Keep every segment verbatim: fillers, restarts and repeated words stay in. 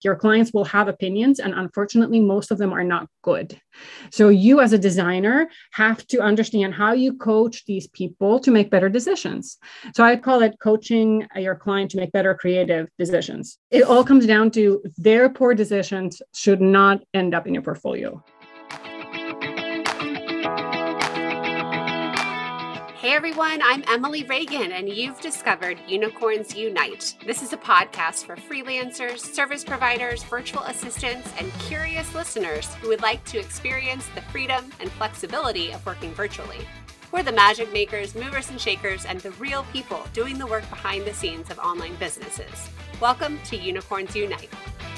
Your clients will have opinions, and unfortunately, most of them are not good. So you as a designer have to understand how you coach these people to make better decisions. So I call it coaching your client to make better creative decisions. It all comes down to their poor decisions should not end up in your portfolio. Hey everyone, I'm Emily Reagan, and you've discovered Unicorns Unite. This is a podcast for freelancers, service providers, virtual assistants, and curious listeners who would like to experience the freedom and flexibility of working virtually. We're the magic makers, movers and shakers, and the real people doing the work behind the scenes of online businesses. Welcome to Unicorns Unite.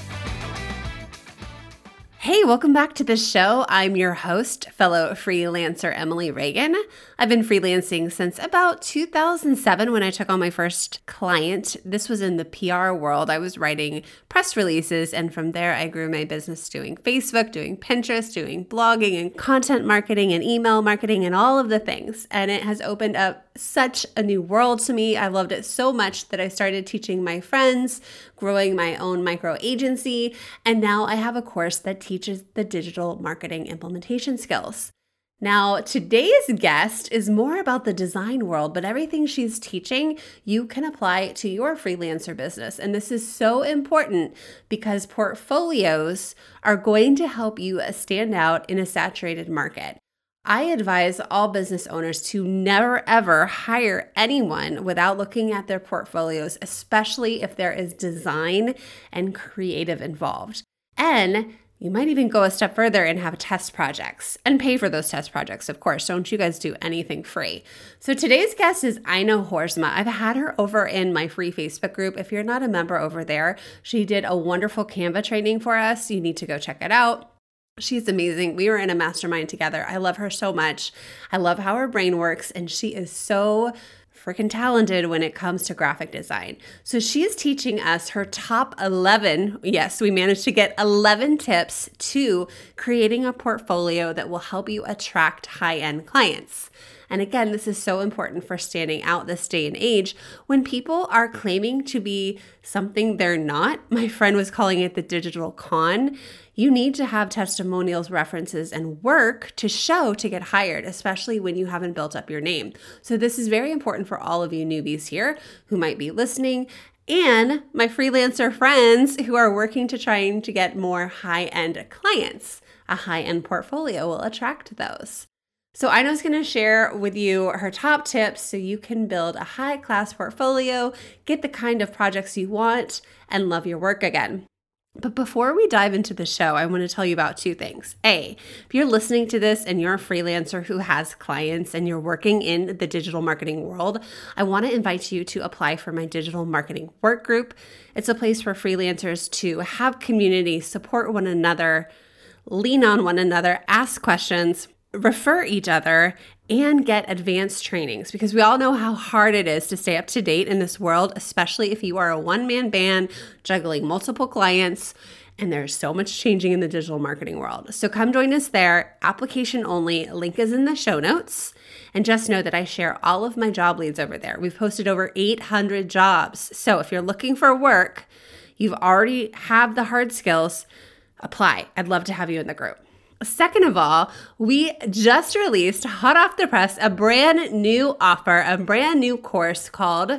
Hey, welcome back to the show. I'm your host, fellow freelancer Emily Reagan. I've been freelancing since about two thousand seven when I took on my first client. This was in the P R world. I was writing press releases, and from there I grew my business doing Facebook, doing Pinterest, doing blogging and content marketing and email marketing and all of the things. And it has opened up such a new world to me. I loved it so much that I started teaching my friends, growing my own micro agency, and now I have a course that teaches the digital marketing implementation skills. Now, today's guest is more about the design world, but everything she's teaching, you can apply to your freelancer business. And this is so important because portfolios are going to help you stand out in a saturated market. I advise all business owners to never ever hire anyone without looking at their portfolios, especially if there is design and creative involved. And you might even go a step further and have test projects and pay for those test projects, of course. Don't you guys do anything free. So today's guest is Aino Horsma. I've had her over in my free Facebook group. If you're not a member over there, she did a wonderful Canva training for us. You need to go check it out. She's amazing. We were in a mastermind together. I love her so much. I love how her brain works, and she is so freaking talented when it comes to graphic design. So she is teaching us her top eleven, yes, we managed to get eleven tips to creating a portfolio that will help you attract high-end clients. And again, this is so important for standing out this day and age when people are claiming to be something they're not. My friend was calling it the digital con. You need to have testimonials, references, and work to show to get hired, especially when you haven't built up your name. So this is very important for all of you newbies here who might be listening, and my freelancer friends who are working to trying to get more high-end clients. A high-end portfolio will attract those. So Aino's going to share with you her top tips so you can build a high-class portfolio, get the kind of projects you want, and love your work again. But before we dive into the show, I want to tell you about two things. A, if you're listening to this and you're a freelancer who has clients and you're working in the digital marketing world, I want to invite you to apply for my digital marketing work group. It's a place for freelancers to have community, support one another, lean on one another, ask questions, refer each other, and get advanced trainings, because we all know how hard it is to stay up to date in this world, especially if you are a one-man band juggling multiple clients, and there's so much changing in the digital marketing world. So come join us there, application only, link is in the show notes, and just know that I share all of my job leads over there. We've posted over eight hundred jobs, so if you're looking for work, you've already have the hard skills, apply. I'd love to have you in the group. Second of all, we just released, hot off the press, a brand new offer, a brand new course called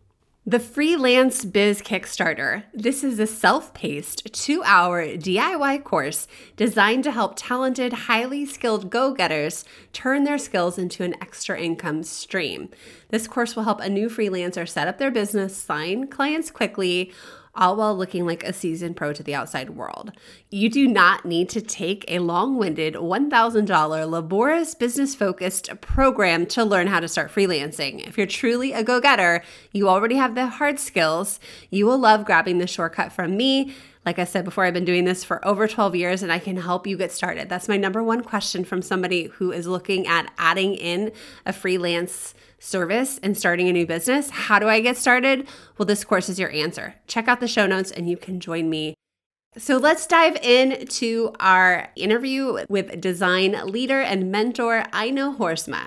the Freelance Biz Kickstarter. This is a self-paced two-hour D I Y course designed to help talented, highly skilled go-getters turn their skills into an extra income stream. This course will help a new freelancer set up their business, sign clients quickly, all while looking like a seasoned pro to the outside world. You do not need to take a long-winded one thousand dollars laborious business-focused program to learn how to start freelancing. If you're truly a go-getter, you already have the hard skills. You will love grabbing the shortcut from me. Like I said before, I've been doing this for over twelve years, and I can help you get started. That's my number one question from somebody who is looking at adding in a freelance service and starting a new business. How do I get started? Well, this course is your answer. Check out the show notes and you can join me. So let's dive into our interview with design leader and mentor Aino Horsma.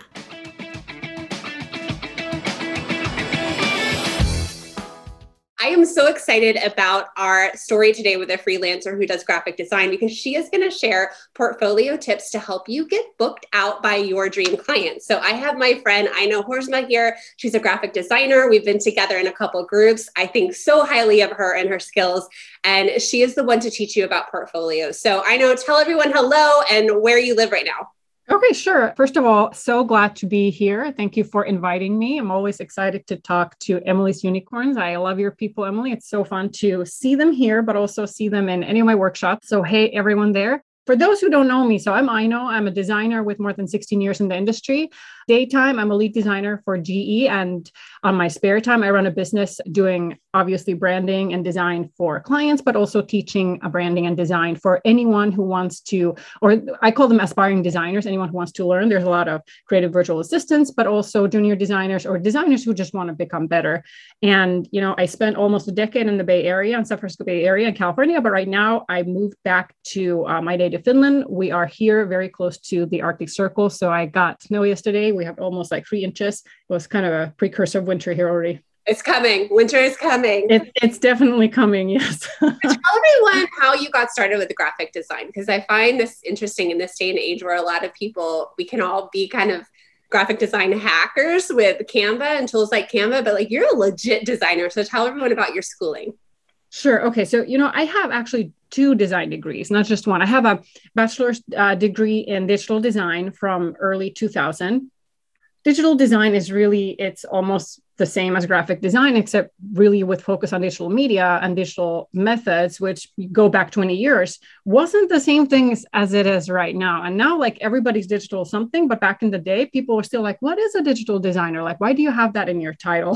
I am so excited about our story today with a freelancer who does graphic design because she is going to share portfolio tips to help you get booked out by your dream clients. So I have my friend Aino Horsma here. She's a graphic designer. We've been together in a couple groups. I think so highly of her and her skills. And she is the one to teach you about portfolios. So Aino, tell everyone hello and where you live right now. Okay, sure. First of all, so glad to be here. Thank you for inviting me. I'm always excited to talk to Emily's Unicorns. I love your people, Emily. It's so fun to see them here, but also see them in any of my workshops. So, hey, everyone there. For those who don't know me, so I'm Aino. I'm a designer with more than sixteen years in the industry. Daytime, I'm a lead designer for G E. And on my spare time, I run a business doing obviously branding and design for clients, but also teaching a branding and design for anyone who wants to, or I call them aspiring designers, anyone who wants to learn. There's a lot of creative virtual assistants, but also junior designers or designers who just want to become better. And, you know, I spent almost a decade in the Bay Area, in San Francisco Bay Area in California, but right now I moved back to uh, my native Finland. We are here very close to the Arctic Circle. So I got snow yesterday. We have almost like three inches. It was kind of a precursor of winter here already. It's coming. Winter is coming. It, it's definitely coming. Yes. Tell everyone how you got started with the graphic design, because I find this interesting in this day and age where a lot of people, we can all be kind of graphic design hackers with Canva and tools like Canva, but like you're a legit designer. So tell everyone about your schooling. Sure. Okay. So, you know, I have actually two design degrees, not just one. I have a bachelor's uh, degree in digital design from early two thousand. Digital design is really, it's almost the same as graphic design, except really with focus on digital media and digital methods, which go back twenty years, wasn't the same things as it is right now. And now like everybody's digital something, but back in the day, people were still like, what is a digital designer? Like, why do you have that in your title?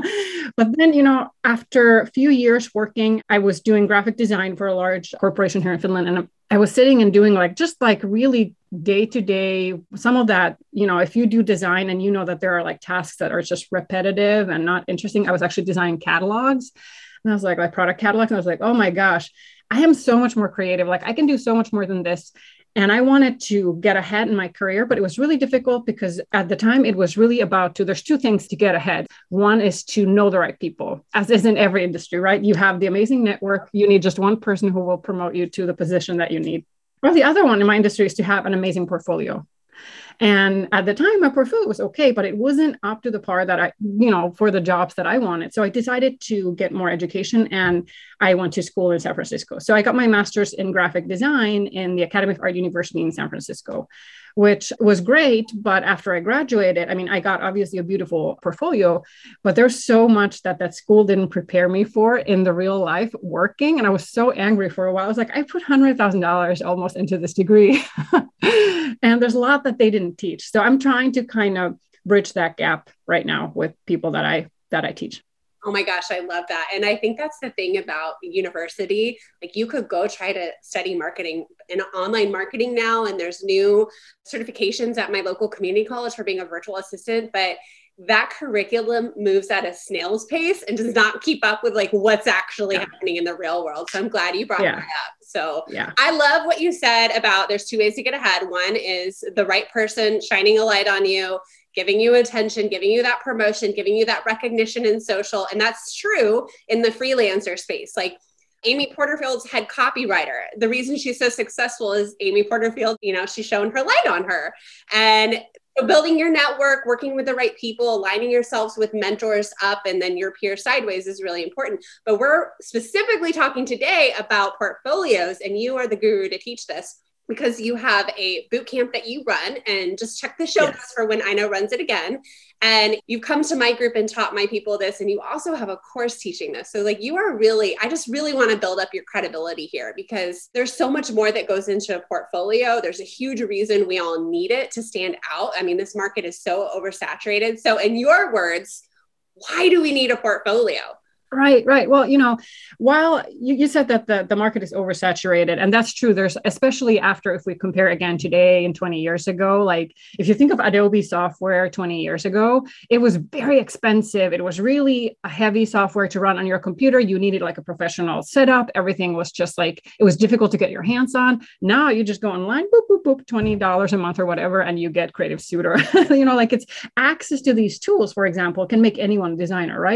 But then, you know, after a few years working, I was doing graphic design for a large corporation here in Finland. And I was sitting and doing like, just like really day to day, some of that, you know, if you do design and you know that there are like tasks that are just repetitive and not interesting. I was actually designing catalogs and I was like, like product catalogs. And I was like, oh my gosh, I am so much more creative. Like I can do so much more than this. And I wanted to get ahead in my career, but it was really difficult because at the time it was really about to, there's two things to get ahead. One is to know the right people, as is in every industry, right? You have the amazing network. You need just one person who will promote you to the position that you need. Or the other one in my industry is to have an amazing portfolio. And at the time, my portfolio was okay, but it wasn't up to the par that I, you know, for the jobs that I wanted. So I decided to get more education and I went to school in San Francisco. So I got my master's in graphic design in the Academy of Art University in San Francisco, which was great. But after I graduated, I mean, I got obviously a beautiful portfolio, but there's so much that that school didn't prepare me for in the real life working. And I was so angry for a while. I was like, I put one hundred thousand dollars almost into this degree. And there's a lot that they didn't teach. So I'm trying to kind of bridge that gap right now with people that I that I teach. Oh my gosh, I love that. And I think that's the thing about university. Like you could go try to study marketing and online marketing now. And there's new certifications at my local community college for being a virtual assistant. But that curriculum moves at a snail's pace and does not keep up with like what's actually yeah. happening in the real world. So I'm glad you brought yeah. that up. So yeah. I love what you said about there's two ways to get ahead. One is the right person shining a light on you, giving you attention, giving you that promotion, giving you that recognition in social. And that's true in the freelancer space. Like Amy Porterfield's head copywriter. The reason she's so successful is Amy Porterfield, you know, she's shown her light on her. And so building your network, working with the right people, aligning yourselves with mentors up and then your peers sideways is really important. But we're specifically talking today about portfolios, and you are the guru to teach this because you have a boot camp that you run, and just check the show notes yes. for when Aino runs it again. And you've come to my group and taught my people this, and you also have a course teaching this. So like you are really, I just really want to build up your credibility here because there's so much more that goes into a portfolio. There's a huge reason we all need it to stand out. I mean, this market is so oversaturated. So in your words, why do we need a portfolio? Right, right. Well, you know, while you, you said that the, the market is oversaturated, and that's true, there's especially after if we compare again today and twenty years ago, like if you think of Adobe software twenty years ago, it was very expensive. It was really a heavy software to run on your computer. You needed like a professional setup. Everything was just like, it was difficult to get your hands on. Now you just go online, boop, boop, boop, twenty dollars a month or whatever, and you get Creative Suite or, you know, like it's access to these tools, for example, can make anyone a designer, right?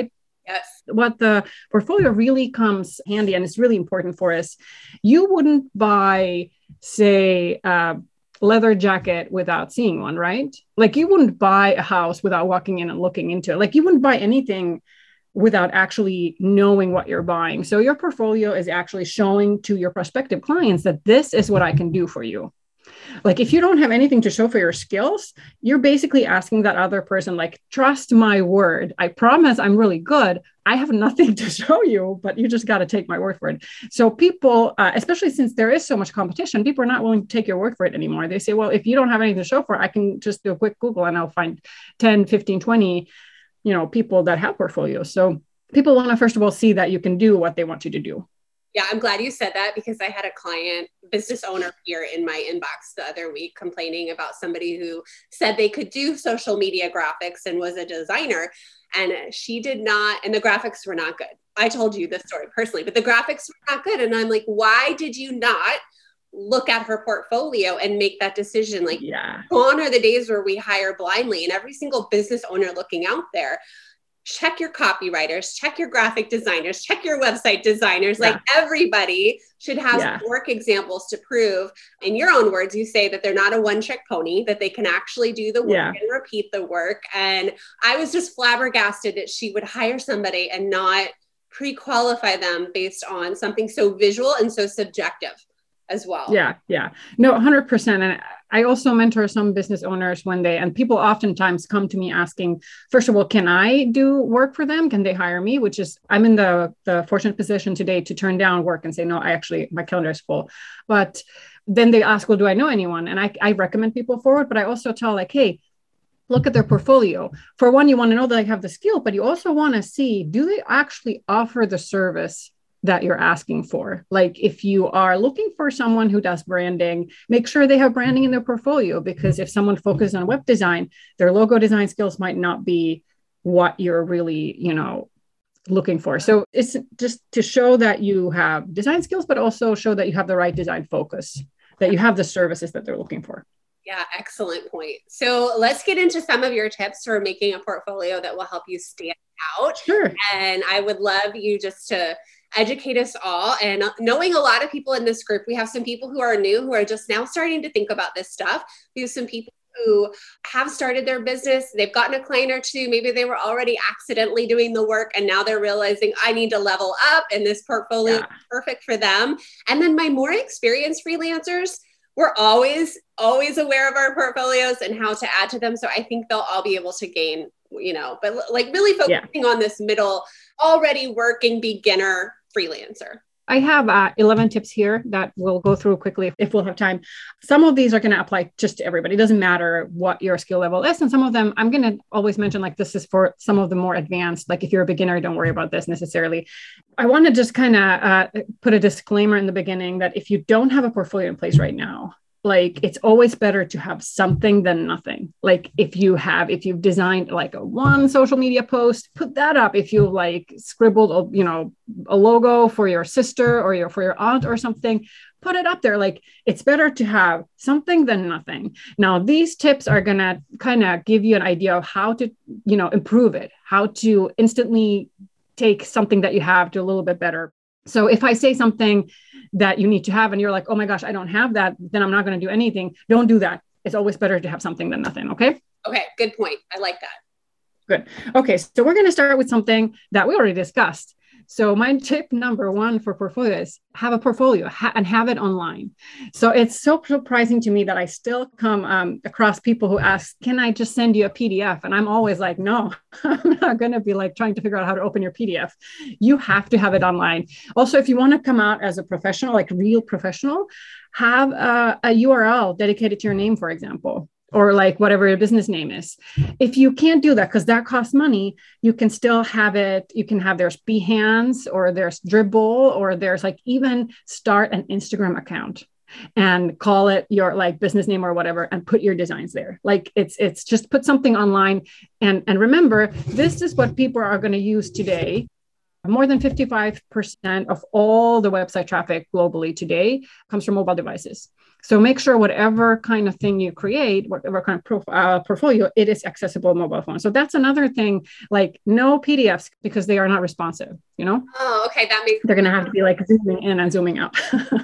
Yes. What the portfolio really comes handy, and it's really important for us. You wouldn't buy, say, a leather jacket without seeing one, right? Like you wouldn't buy a house without walking in and looking into it. Like you wouldn't buy anything without actually knowing what you're buying. So your portfolio is actually showing to your prospective clients that this is what I can do for you. Like if you don't have anything to show for your skills, you're basically asking that other person, like, trust my word. I promise I'm really good. I have nothing to show you, but you just got to take my word for it. So people, uh, especially since there is so much competition, people are not willing to take your word for it anymore. They say, well, if you don't have anything to show for it, I can just do a quick Google and I'll find ten, fifteen, twenty, you know, people that have portfolios. So people want to, first of all, see that you can do what they want you to do. Yeah, I'm glad you said that because I had a client, business owner here in my inbox the other week complaining about somebody who said they could do social media graphics and was a designer. And she did not, and the graphics were not good. I told you this story personally, but the graphics were not good. And I'm like, why did you not look at her portfolio and make that decision? Like, yeah, gone are the days where we hire blindly, and every single business owner looking out there, check your copywriters, check your graphic designers, check your website designers. Yeah. Like everybody should have yeah. work examples to prove, in your own words, you say that they're not a one-trick pony, that they can actually do the work yeah. and repeat the work. And I was just flabbergasted that she would hire somebody and not pre-qualify them based on something so visual and so subjective as well. Yeah. Yeah. No, one hundred percent. And I also mentor some business owners when they, and people oftentimes come to me asking, first of all, can I do work for them? Can they hire me? Which is, I'm in the, the fortunate position today to turn down work and say, no, I actually, my calendar is full. But then they ask, well, do I know anyone? And I, I recommend people forward, but I also tell like, hey, look at their portfolio. For one, you want to know that they have the skill, but you also want to see, do they actually offer the service that you're asking for? Like if you are looking for someone who does branding, make sure they have branding in their portfolio, because if someone focuses on web design, their logo design skills might not be what you're really, you know, looking for. So it's just to show that you have design skills, but also show that you have the right design focus, that you have the services that they're looking for. Yeah, excellent point. So let's get into some of your tips for making a portfolio that will help you stand out. Sure. And I would love you just to educate us all. And knowing a lot of people in this group, we have some people who are new, who are just now starting to think about this stuff. We have some people who have started their business. They've gotten a client or two. Maybe they were already accidentally doing the work, and now they're realizing I need to level up, and this portfolio yeah. is perfect for them. And then my more experienced freelancers, we're always, always aware of our portfolios and how to add to them. So I think they'll all be able to gain, you know, but like really focusing yeah. on this middle, already working beginner freelancer. I have uh, eleven tips here that we'll go through quickly if, if we'll have time. Some of these are going to apply just to everybody. It doesn't matter what your skill level is. And some of them, I'm going to always mention, like, this is for some of the more advanced. Like if you're a beginner, don't worry about this necessarily. I want to just kind of uh, put a disclaimer in the beginning that if you don't have a portfolio in place right now, like it's always better to have something than nothing. Like if you have, if you've designed like a one social media post, put that up. If you like scribbled, a, you know, a logo for your sister or your, for your aunt or something, put it up there. Like it's better to have something than nothing. Now, these tips are going to kind of give you an idea of how to, you know, improve it, how to instantly take something that you have to a little bit better. So if I say something that you need to have and you're like, oh my gosh, I don't have that, then I'm not going to do anything. Don't do that. It's always better to have something than nothing. Okay. Okay. Good point. I like that. Good. Okay. So we're going to start with something that we already discussed. So my tip number one for portfolio is have a portfolio ha- and have it online. So it's so surprising to me that I still come um, across people who ask, can I just send you a P D F? And I'm always like, no, I'm not going to be like trying to figure out how to open your P D F. You have to have it online. Also, if you want to come out as a professional, like real professional, have a, a U R L dedicated to your name, for example, or like whatever your business name is. If you can't do that, because that costs money, you can still have it. You can have there's Behance or there's Dribbble, or there's like even start an Instagram account and call it your like business name or whatever, and put your designs there. Like it's, it's just put something online. And, and remember, this is what people are going to use today. More than fifty-five percent of all the website traffic globally today comes from mobile devices. So make sure whatever kind of thing you create, whatever kind of prof- uh, portfolio, it is accessible mobile phone. So that's another thing, like no P D Fs because they are not responsive, you know? Oh, okay. That makes They're going to have to be like zooming in and zooming out.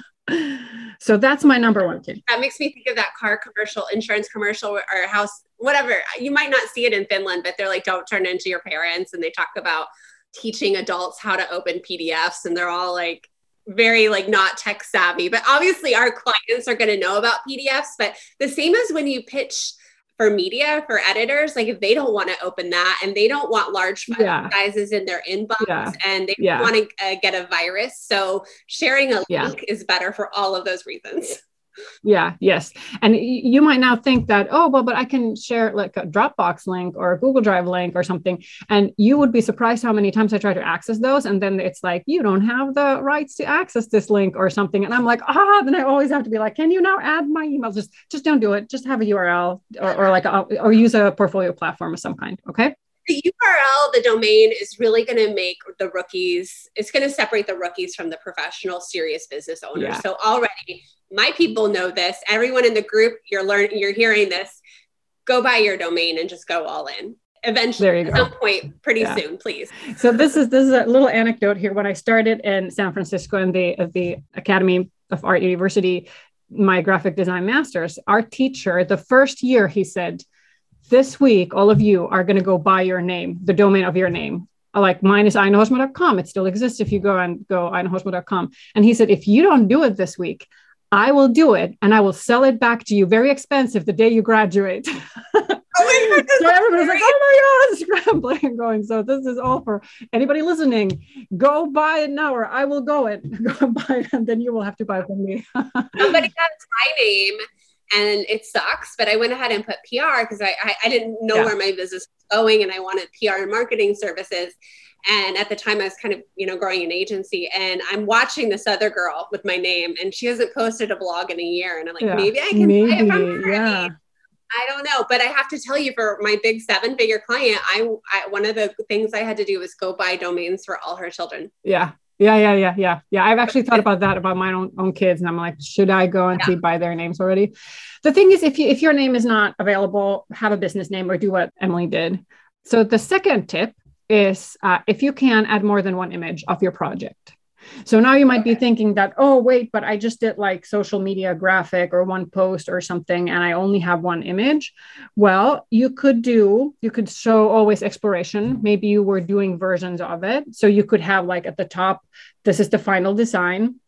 So that's my number one tip. That makes me think of that car commercial, insurance commercial, or house, whatever. You might not see it in Finland, but they're like, don't turn into your parents. And they talk about teaching adults how to open P D Fs. And they're all like, very like not tech savvy, but obviously our clients are going to know about P D Fs. But the same as when you pitch for media, for editors, like if they don't want to open that and they don't want large file Yeah. sizes in their inbox Yeah. and they Yeah. want to uh, get a virus. So sharing a Yeah. link is better for all of those reasons. Yeah, yes. And y- you might now think that, oh, well, but I can share like a Dropbox link or a Google Drive link or something. And you would be surprised how many times I try to access those. And then it's like, you don't have the rights to access this link or something. And I'm like, ah, then I always have to be like, can you now add my email? Just, just don't do it. Just have a U R L or, or like, a, or use a portfolio platform of some kind. Okay. The U R L, the domain is really going to make the rookies, it's going to separate the rookies from the professional, serious business owners. Yeah. So already my people know this. Everyone in the group, you're learning, you're hearing this. Go buy your domain and just go all in. Eventually, There you at go. some point, pretty Yeah. soon, please. So this is this is a little anecdote here. When I started in San Francisco in the at the Academy of Art University, my graphic design master's, our teacher, the first year, he said, this week, all of you are going to go buy your name, the domain of your name. Like mine is aina hosmo dot com. It still exists if you go and go aina hosmo dot com. And he said, if you don't do it this week, I will do it and I will sell it back to you very expensive the day you graduate. Oh my God, so everybody's like, oh my God, scrambling and going. So this is all for anybody listening. Go buy it now, or I will go it. Go buy it, and then you will have to buy from me. Somebody has my name and it sucks, but I went ahead and put P R because I, I, I didn't know Yeah. where my business was going and I wanted P R and marketing services. And at the time I was kind of, you know, growing an agency and I'm watching this other girl with my name and she hasn't posted a blog in a year. And I'm like, Yeah. maybe I can Maybe, buy it from her. yeah. I don't know, but I have to tell you, for my big seven figure client, I, I one of the things I had to do was go buy domains for all her children. Yeah. Yeah. Yeah. Yeah. Yeah. Yeah. I've actually thought about that about my own, own kids. And I'm like, should I go and Yeah. see by their names already? The thing is, if you, if your name is not available, have a business name or do what Emily did. So the second tip is uh, if you can add more than one image of your project. So now you might be thinking that, oh, wait, but I just did like social media graphic or one post or something, and I only have one image. Well, you could do, you could show always exploration. Maybe you were doing versions of it. So you could have like at the top, this is the final design.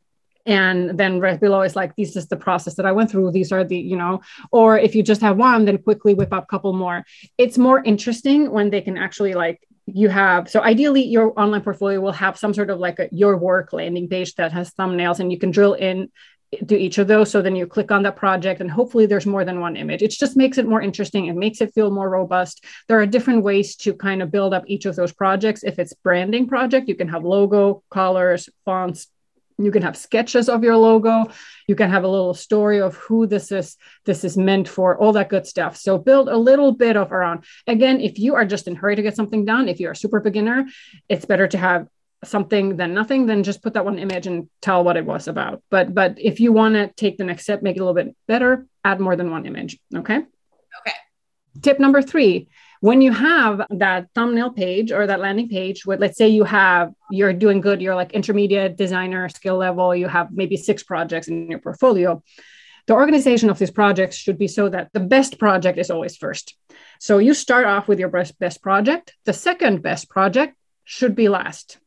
And then right below is like, this is the process that I went through. These are the, you know, or if you just have one, then quickly whip up a couple more. It's more interesting when they can actually like, you have, so ideally your online portfolio will have some sort of like a your work landing page that has thumbnails and you can drill in to each of those. So then you click on that project and hopefully there's more than one image. It just makes it more interesting. It makes it feel more robust. There are different ways to kind of build up each of those projects. If it's branding project, you can have logo, colors, fonts. You can have sketches of your logo. You can have a little story of who this is, this is meant for, all that good stuff. So build a little bit of around. Again, if you are just in a hurry to get something done, if you're a super beginner, it's better to have something than nothing, then just put that one image and tell what it was about. But, but if you want to take the next step, make it a little bit better, add more than one image. Okay. Okay. Tip number three. When you have that thumbnail page or that landing page, with, let's say you have, you're doing good, you're like intermediate designer skill level, you have maybe six projects in your portfolio. The organization of these projects should be so that the best project is always first. So you start off with your best, best project. The second best project should be last.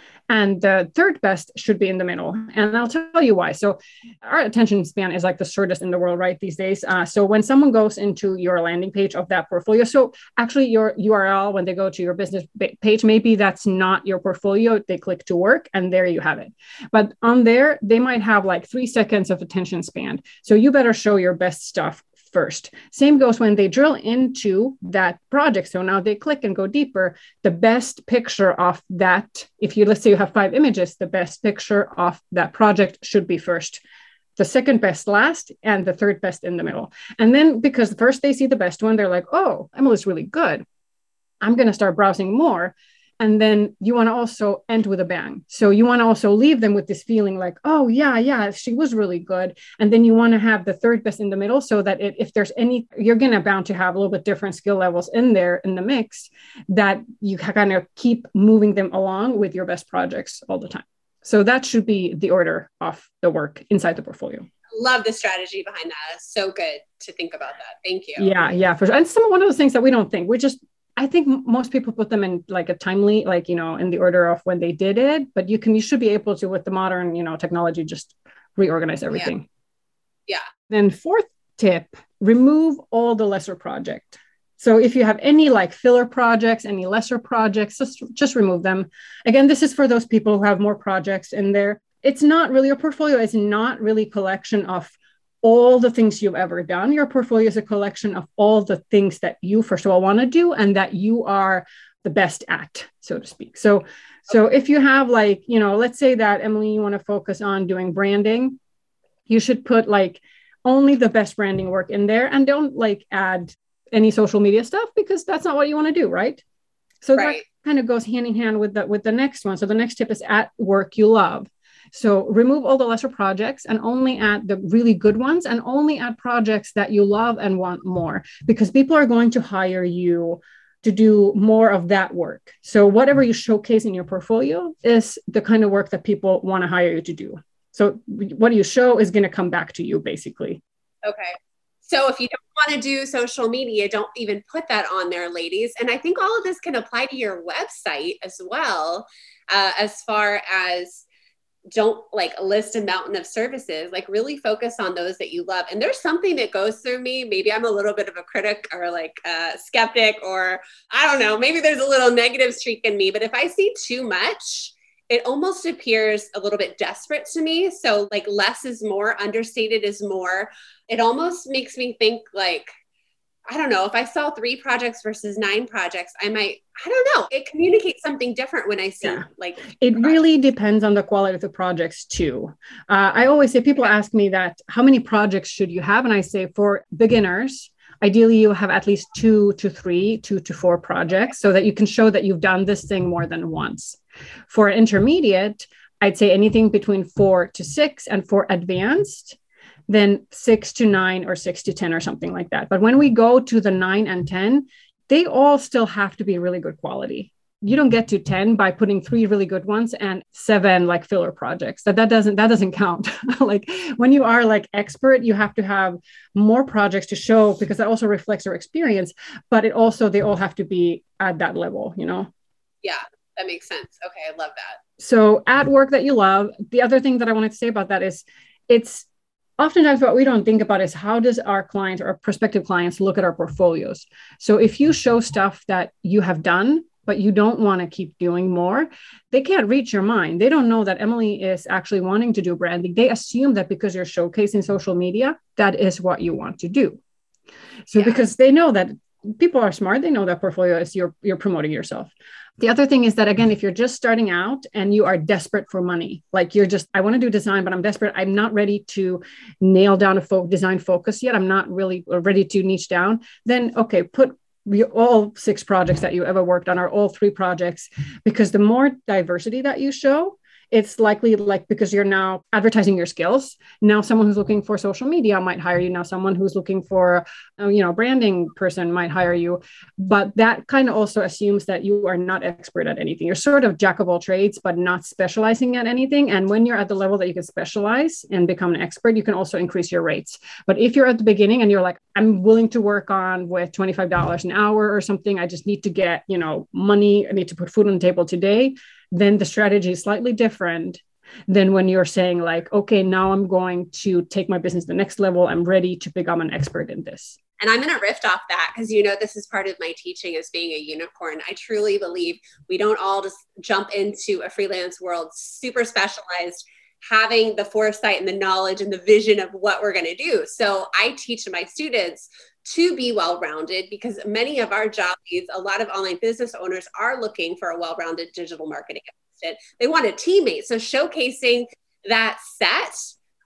And the third best should be in the middle. And I'll tell you why. So our attention span is like the shortest in the world, right, these days. Uh, so when someone goes into your landing page of that portfolio, so actually your U R L, when they go to your business page, maybe that's not your portfolio. They click to work and there you have it. But on there, they might have like three seconds of attention span. So you better show your best stuff first. Same goes when they drill into that project. So now they click and go deeper. The best picture of that, if you, let's say you have five images, the best picture of that project should be first. The second best last, and the third best in the middle. And then because first they see the best one, they're like, oh, Emily's really good. I'm going to start browsing more. And then you want to also end with a bang. So you want to also leave them with this feeling like, oh, yeah, yeah, she was really good. And then you want to have the third best in the middle so that it, if there's any, you're going to bound to have a little bit different skill levels in there in the mix, that you kind of keep moving them along with your best projects all the time. So that should be the order of the work inside the portfolio. Love the strategy behind that. It's so good to think about that. Thank you. Yeah, yeah, for sure. And some one of those things that we don't think, we just, I think most people put them in like a timely, like, you know, in the order of when they did it, but you can, you should be able to, with the modern, you know, technology, just reorganize everything. Yeah. yeah. Then fourth tip, remove all the lesser project. So if you have any like filler projects, any lesser projects, just, just remove them. Again, this is for those people who have more projects in there. It's not really, your portfolio is not really a collection of all the things you've ever done. Your portfolio is a collection of all the things that you, first of all, want to do and that you are the best at, so to speak. So, so if you have like, you know, let's say that, Emily, you want to focus on doing branding, you should put like only the best branding work in there and don't like add any social media stuff because that's not what you want to do, right? So right. That kind of goes hand in hand with the, with the next one. So the next tip is at work you love. So remove all the lesser projects and only add the really good ones and only add projects that you love and want more, because people are going to hire you to do more of that work. So whatever you showcase in your portfolio is the kind of work that people want to hire you to do. So what you show is going to come back to you, basically. Okay. So if you don't want to do social media, don't even put that on there, ladies. And I think all of this can apply to your website as well, uh, as far as don't like list a mountain of services, like really focus on those that you love. And there's something that goes through me. Maybe I'm a little bit of a critic or like a skeptic, or I don't know, maybe there's a little negative streak in me, but if I see too much, it almost appears a little bit desperate to me. So like less is more, understated is more. It almost makes me think like, I don't know, if I saw three projects versus nine projects, I might, I don't know. It communicates something different when I see yeah. like. It really depends on the quality of the projects too. Uh, I always say, people ask me that, how many projects should you have? And I say for beginners, ideally you have at least two to three, two to four projects so that you can show that you've done this thing more than once. For intermediate, I'd say anything between four to six, and for advanced, then six to nine or six to ten or something like that. But when we go to the nine and ten, they all still have to be really good quality. You don't get to ten by putting three really good ones and seven like filler projects. That that doesn't that doesn't count. Like when you are like expert, you have to have more projects to show, because that also reflects your experience. But it also, they all have to be at that level, you know? Yeah, that makes sense. Okay, I love that. So at work that you love. The other thing that I wanted to say about that is, it's oftentimes what we don't think about is, how does our clients or prospective clients look at our portfolios? So if you show stuff that you have done, but you don't want to keep doing more, they can't reach your mind. They don't know that Emily is actually wanting to do branding. They assume that because you're showcasing social media, that is what you want to do. So yeah. Because they know that people are smart, they know that portfolio is you're, you're promoting yourself. The other thing is that, again, if you're just starting out and you are desperate for money, like you're just, I want to do design, but I'm desperate. I'm not ready to nail down a fo- design focus yet. I'm not really ready to niche down. Then, okay, put all six projects that you ever worked on, or all three projects, because the more diversity that you show, it's likely, like, because you're now advertising your skills. Now someone who's looking for social media might hire you. Now someone who's looking for, uh, you know, branding person might hire you. But that kind of also assumes that you are not expert at anything. You're sort of jack of all trades, but not specializing at anything. And when you're at the level that you can specialize and become an expert, you can also increase your rates. But if you're at the beginning and you're like, I'm willing to work on with twenty-five dollars an hour or something, I just need to get, you know, money, I need to put food on the table today, then the strategy is slightly different than when you're saying like, okay, now I'm going to take my business to the next level. I'm ready to become an expert in this. And I'm going to riff off that because, you know, this is part of my teaching as being a unicorn. I truly believe we don't all just jump into a freelance world super specialized, having the foresight and the knowledge and the vision of what we're going to do. So I teach my students to be well-rounded, because many of our job leads, a lot of online business owners are looking for a well-rounded digital marketing assistant. They want a teammate. So showcasing that set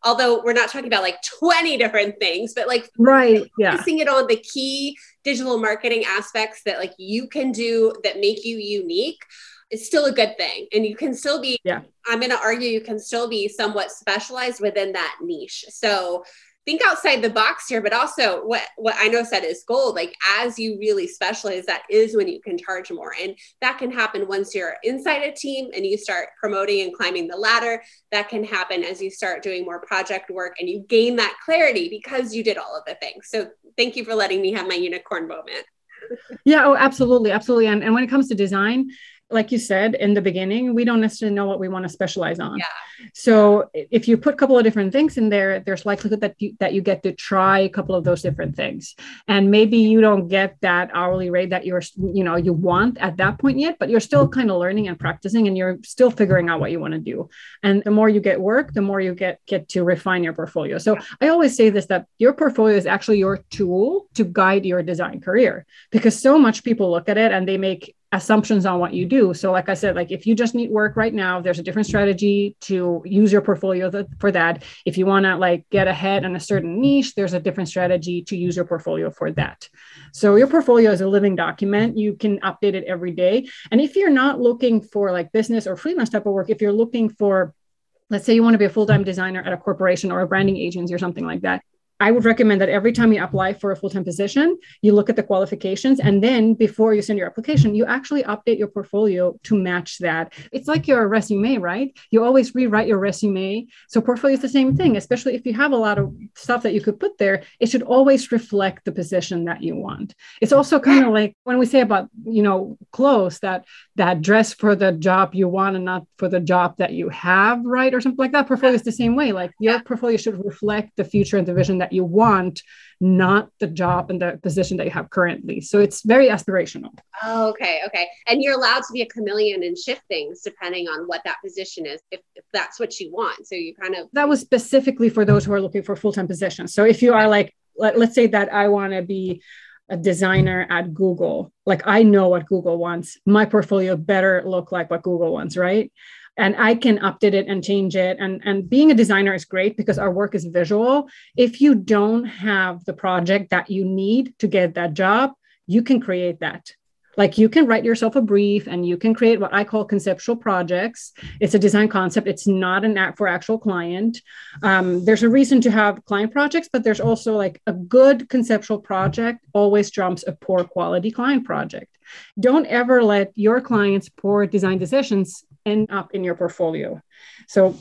although we're not talking about like twenty different things, but like, right. Yeah. focusing it on the key digital marketing aspects that like you can do that make you unique is still a good thing. And you can still be, yeah. I'm going to argue you can still be somewhat specialized within that niche. So think outside the box here, but also what, what I know said is gold. Like as you really specialize, that is when you can charge more. And that can happen once you're inside a team and you start promoting and climbing the ladder. That can happen as you start doing more project work and you gain that clarity because you did all of the things. So thank you for letting me have my unicorn moment. Yeah, oh, absolutely. Absolutely. And, and when it comes to design, like you said in the beginning, we don't necessarily know what we want to specialize on. Yeah. So if you put a couple of different things in there, there's likelihood that you, that you get to try a couple of those different things. And maybe you don't get that hourly rate that you're, you know, you want at that point yet, but you're still kind of learning and practicing and you're still figuring out what you want to do. And the more you get work, the more you get, get to refine your portfolio. So I always say this, that your portfolio is actually your tool to guide your design career, because so much people look at it and they make assumptions on what you do. So like I said, like if you just need work right now, there's a different strategy to use your portfolio th- for that. If you want to like get ahead in a certain niche, there's a different strategy to use your portfolio for that. So your portfolio is a living document. You can update it every day. And if you're not looking for like business or freelance type of work, if you're looking for, let's say you want to be a full-time designer at a corporation or a branding agency or something like that, I would recommend that every time you apply for a full-time position, you look at the qualifications. And then before you send your application, you actually update your portfolio to match that. It's like your resume, right? You always rewrite your resume. So portfolio is the same thing, especially if you have a lot of stuff that you could put there, it should always reflect the position that you want. It's also kind of like when we say about, you know, clothes, that that dress for the job you want and not for the job that you have, right? Or something like that. Portfolio is the same way. Like your portfolio should reflect the future and the vision that you want, not the job and the position that you have currently. So it's very aspirational. Oh, okay. Okay. And you're allowed to be a chameleon and shift things depending on what that position is, if, if that's what you want. So you kind of... That was specifically for those who are looking for full-time positions. So if you are like, let, let's say that I want to be a designer at Google, like I know what Google wants, my portfolio better look like what Google wants, right? And I can update it and change it. And, and being a designer is great because our work is visual. If you don't have the project that you need to get that job, you can create that. Like you can write yourself a brief and you can create what I call conceptual projects. It's a design concept. It's not an app for actual client. Um, there's a reason to have client projects, but there's also like a good conceptual project always trumps a poor quality client project. Don't ever let your clients' poor design decisions end up in your portfolio. So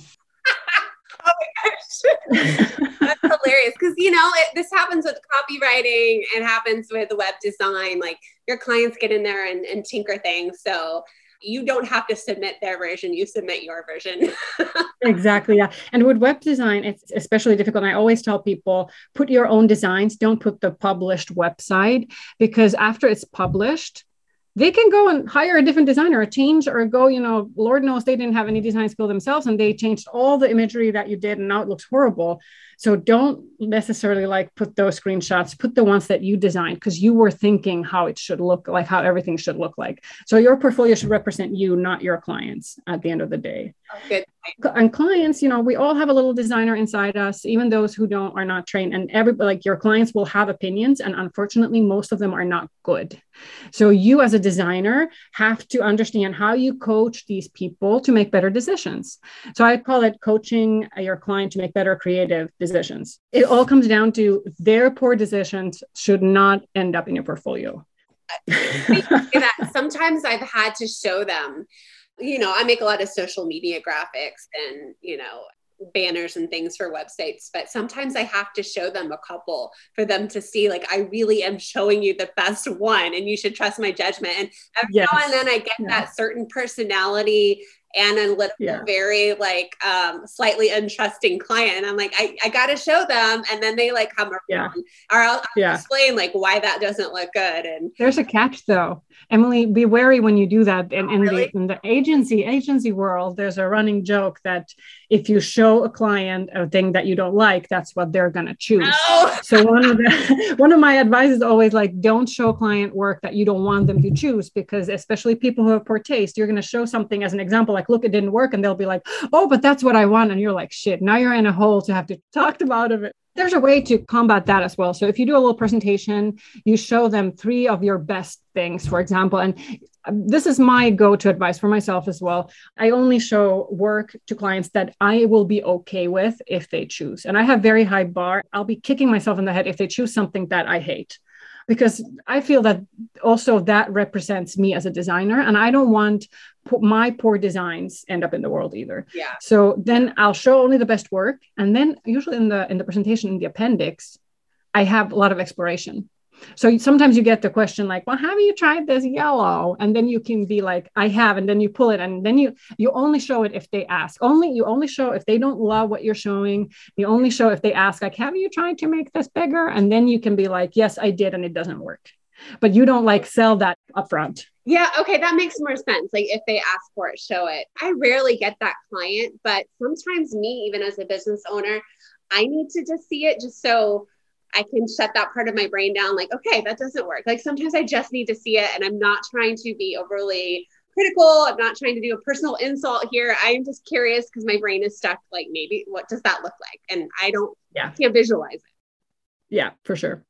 oh my gosh. That's hilarious. Because, you know, it, this happens with copywriting. It happens with web design. Like your clients get in there and, and tinker things. So you don't have to submit their version. You submit your version. Exactly. Yeah. And with web design, it's especially difficult. And I always tell people, put your own designs. Don't put the published website, because after it's published, they can go and hire a different designer, or change, or go, you know, Lord knows they didn't have any design skill themselves and they changed all the imagery that you did and now it looks horrible. So don't necessarily like put those screenshots, put the ones that you designed because you were thinking how it should look like, how everything should look like. So your portfolio should represent you, not your clients at the end of the day. Oh, good. And clients, you know, we all have a little designer inside us, even those who don't are not trained, and everybody, like your clients will have opinions. And unfortunately, most of them are not good. So you as a designer have to understand how you coach these people to make better decisions. So I call it coaching your client to make better creative decisions. It all comes down to their poor decisions should not end up in your portfolio. that sometimes I've had to show them, you know, I make a lot of social media graphics and, you know, banners and things for websites, but sometimes I have to show them a couple for them to see, like, I really am showing you the best one and you should trust my judgment. And every yes. now and then I get yeah. that certain personality and a little yeah. very like um, slightly untrusting client. And I'm like, I, I got to show them. And then they like come around yeah. or I'll, I'll yeah. explain like why that doesn't look good. And there's a catch though. Emily, be wary when you do that. And in, oh, really? the, in the agency, agency world, there's a running joke that if you show a client a thing that you don't like, that's what they're going to choose. Oh. So one of the, one of my advice is always like, don't show client work that you don't want them to choose, because especially people who have poor taste, you're going to show something as an example, like like, look, it didn't work. And they'll be like, oh, but that's what I want. And you're like, shit, now you're in a hole to have to talk them out of it. There's a way to combat that as well. So if you do a little presentation, you show them three of your best things, for example, and this is my go-to advice for myself as well. I only show work to clients that I will be okay with if they choose. And I have very high bar. I'll be kicking myself in the head if they choose something that I hate, because I feel that also that represents me as a designer. And I don't want my poor designs end up in the world either. Yeah. So then I'll show only the best work. And then usually in the in the presentation, in the appendix, I have a lot of exploration. So sometimes you get the question like, well, have you tried this yellow? And then you can be like, I have, and then you pull it, and then you you only show it if they ask. Only you only show if they don't love what you're showing. You only show if they ask, like, have you tried to make this bigger? And then you can be like, yes, I did, and it doesn't work. But you don't like sell that upfront. Yeah. Okay. That makes more sense. Like if they ask for it, show it. I rarely get that client, but sometimes me, even as a business owner, I need to just see it just so I can shut that part of my brain down. Like, okay, that doesn't work. Like sometimes I just need to see it, and I'm not trying to be overly critical. I'm not trying to do a personal insult here. I'm just curious because my brain is stuck. Like maybe what does that look like? And I don't, yeah, can't visualize it. Yeah, for sure.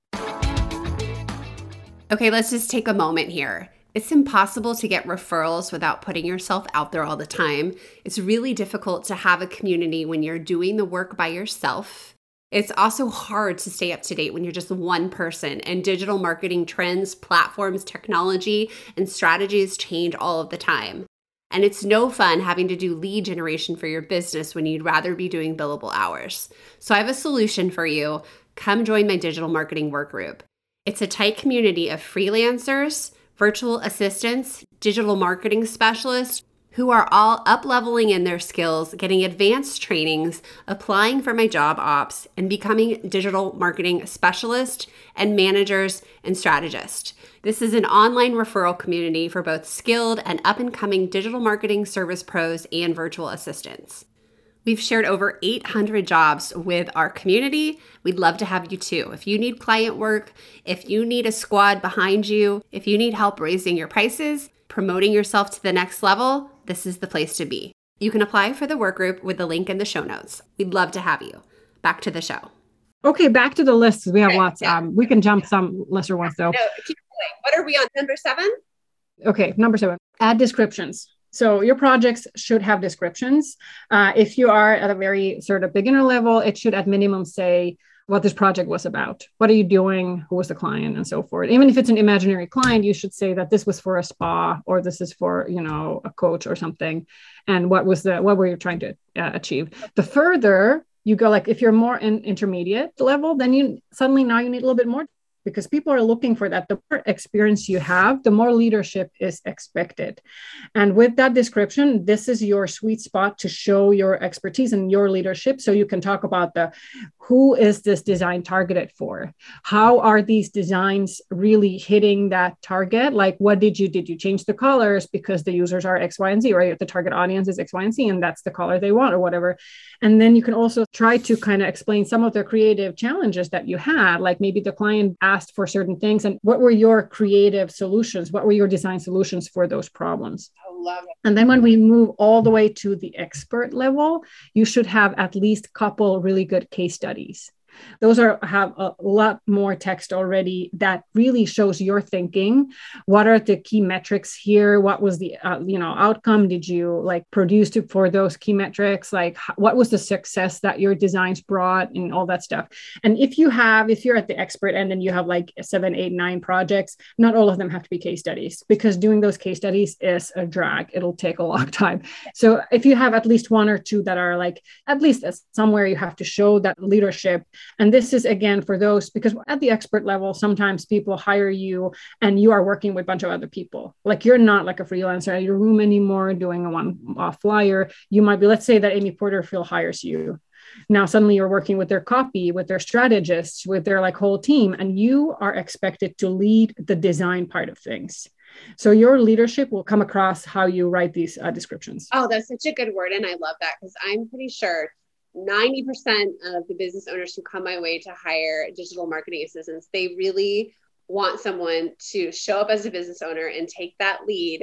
Okay, let's just take a moment here. It's impossible to get referrals without putting yourself out there all the time. It's really difficult to have a community when you're doing the work by yourself. It's also hard to stay up to date when you're just one person, and digital marketing trends, platforms, technology, and strategies change all of the time. And it's no fun having to do lead generation for your business when you'd rather be doing billable hours. So I have a solution for you. Come join my digital marketing work group. It's a tight community of freelancers, virtual assistants, digital marketing specialists, who are all up-leveling in their skills, getting advanced trainings, applying for my job ops, and becoming digital marketing specialists and managers and strategists. This is an online referral community for both skilled and up-and-coming digital marketing service pros and virtual assistants. We've shared over eight hundred jobs with our community. We'd love to have you too. If you need client work, if you need a squad behind you, if you need help raising your prices, promoting yourself to the next level, this is the place to be. You can apply for the work group with the link in the show notes. We'd love to have you. Back to the show. Okay, back to the list. We have okay, lots. Yeah. Um, we can jump some lesser ones though. No, keep going. What are we on? Number seven? Okay, number seven. Add descriptions. So your projects should have descriptions. Uh, if you are at a very sort of beginner level, it should at minimum say what this project was about. What are you doing? Who was the client, and so forth. Even if it's an imaginary client, you should say that this was for a spa, or this is for, you know, a coach or something. And what was the, what were you trying to uh, achieve? The further you go, like if you're more in intermediate level, then you suddenly now you need a little bit more, because people are looking for that. The more experience you have, the more leadership is expected. And with that description, this is your sweet spot to show your expertise and your leadership. So you can talk about the, who is this design targeted for? How are these designs really hitting that target? Like, what did you, did you change the colors because the users are X, Y, and Z, right? The target audience is X, Y, and Z, and that's the color they want or whatever. And then you can also try to kind of explain some of the creative challenges that you had, like maybe the client asked for certain things, and what were your creative solutions? What were your design solutions for those problems? I love it. And then when we move all the way to the expert level, you should have at least a couple really good case studies. Those are have a lot more text already that really shows your thinking. What are the key metrics here? What was the uh, you know outcome? Did you like produce to, for those key metrics? Like h- what was the success that your designs brought, and all that stuff? And if you have, if you're at the expert end and you have like seven, eight, nine projects, not all of them have to be case studies, because doing those case studies is a drag. It'll take a long time. So if you have at least one or two that are like at least somewhere you have to show that leadership. And this is, again, for those, because at the expert level, sometimes people hire you and you are working with a bunch of other people. Like you're not like a freelancer at your room anymore doing a one-off flyer. You might be, let's say that Amy Porterfield hires you. Now, suddenly you're working with their copy, with their strategists, with their like whole team, and you are expected to lead the design part of things. So your leadership will come across how you write these uh, descriptions. Oh, that's such a good word. And I love that, because I'm pretty sure ninety percent of the business owners who come my way to hire digital marketing assistants, they really want someone to show up as a business owner and take that lead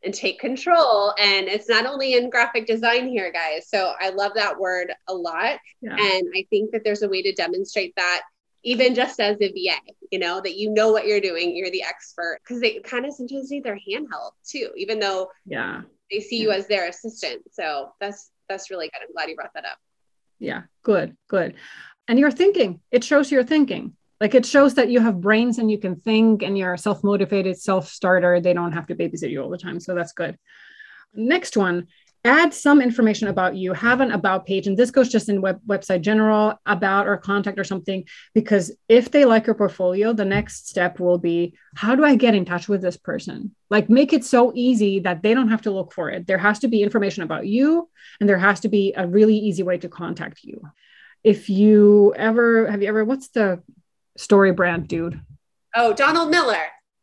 and take control. And it's not only in graphic design here, guys. So I love that word a lot. Yeah. And I think that there's a way to demonstrate that even just as a V A, you know, that you know what you're doing, you're the expert, because they kind of sometimes need their handheld too, even though yeah, they see yeah. you as their assistant. So that's, that's really good. I'm glad you brought that up. Yeah, good, good. And you're thinking, it shows you're thinking. Like it shows that you have brains and you can think and you're a self-motivated self-starter. They don't have to babysit you all the time. So that's good. Next one, add some information about you, have an about page. And this goes just in web website general, about or contact or something, because if they like your portfolio, the next step will be, how do I get in touch with this person? Like make it so easy that they don't have to look for it. There has to be information about you and there has to be a really easy way to contact you. If you ever, have you ever, what's the Story Brand dude? Oh, Donald Miller.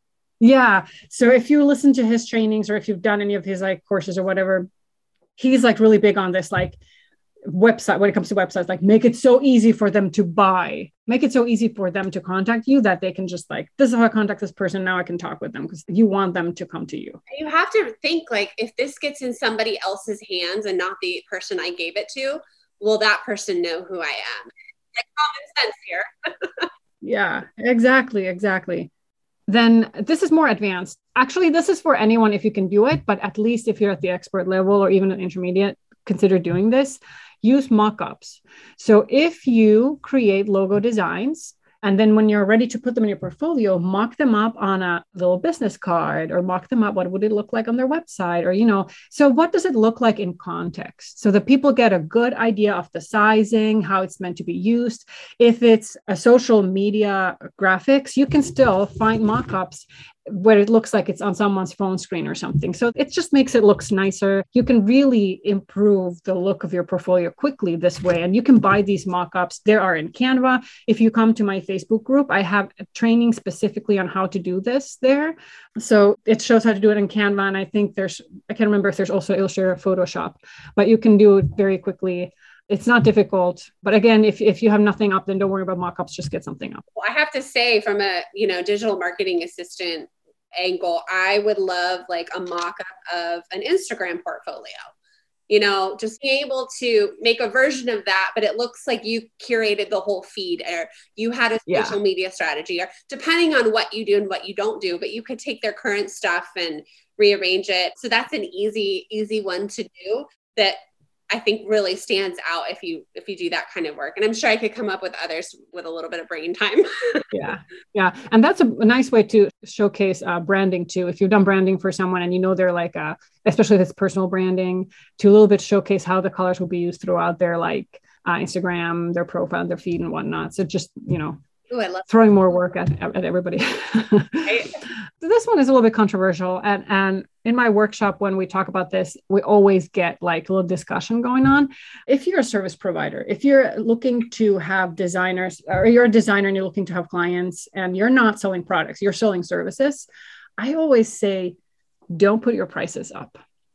Yeah. So if you listen to his trainings or if you've done any of his like courses or whatever, he's like really big on this, like website, when it comes to websites, like make it so easy for them to buy, make it so easy for them to contact you that they can just like, this is how I contact this person. Now I can talk with them because you want them to come to you. You have to think like, if this gets in somebody else's hands and not the person I gave it to, will that person know who I am? Like common sense here. Yeah, exactly. Exactly. Then this is more advanced. Actually, this is for anyone if you can do it, but at least if you're at the expert level or even an intermediate, consider doing this. Use mock-ups. So if you create logo designs, and then when you're ready to put them in your portfolio, mock them up on a little business card or mock them up. What would it look like on their website? Or, you know, so what does it look like in context? So that people get a good idea of the sizing, how it's meant to be used. If it's a social media graphics, you can still find mock-ups where it looks like it's on someone's phone screen or something. So it just makes it look nicer. You can really improve the look of your portfolio quickly this way. And you can buy these mock-ups. There are in Canva. If you come to my Facebook group, I have a training specifically on how to do this there. So it shows how to do it in Canva. And I think there's, I can't remember if there's also Illustrator or Photoshop, but you can do it very quickly. It's not difficult. But again, if, if you have nothing up, then don't worry about mock-ups, just get something up. Well, I have to say from a, you know, digital marketing assistant angle, I would love like a mock-up of an Instagram portfolio, you know, just being able to make a version of that, but it looks like you curated the whole feed or you had a social yeah. media strategy or depending on what you do and what you don't do, but you could take their current stuff and rearrange it. So that's an easy, easy one to do that I think really stands out if you if you do that kind of work. And I'm sure I could come up with others with a little bit of brain time. yeah. Yeah. And that's a, a nice way to showcase uh, branding too. If you've done branding for someone and you know they're like, uh, especially if it's personal branding, to a little bit showcase how the colors will be used throughout their like uh, Instagram, their profile, their feed and whatnot. So just, you know, Ooh, I love throwing more work at, at everybody. Right. This one is a little bit controversial. And, and in my workshop, when we talk about this, we always get like a little discussion going on. If you're a service provider, if you're looking to have designers or you're a designer and you're looking to have clients and you're not selling products, you're selling services, I always say, don't put your prices up.